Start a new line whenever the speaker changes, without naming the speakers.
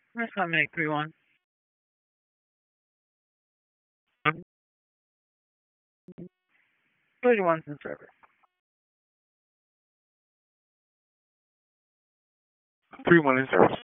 That's not make 3-1. 31's in service.
3-1 in service.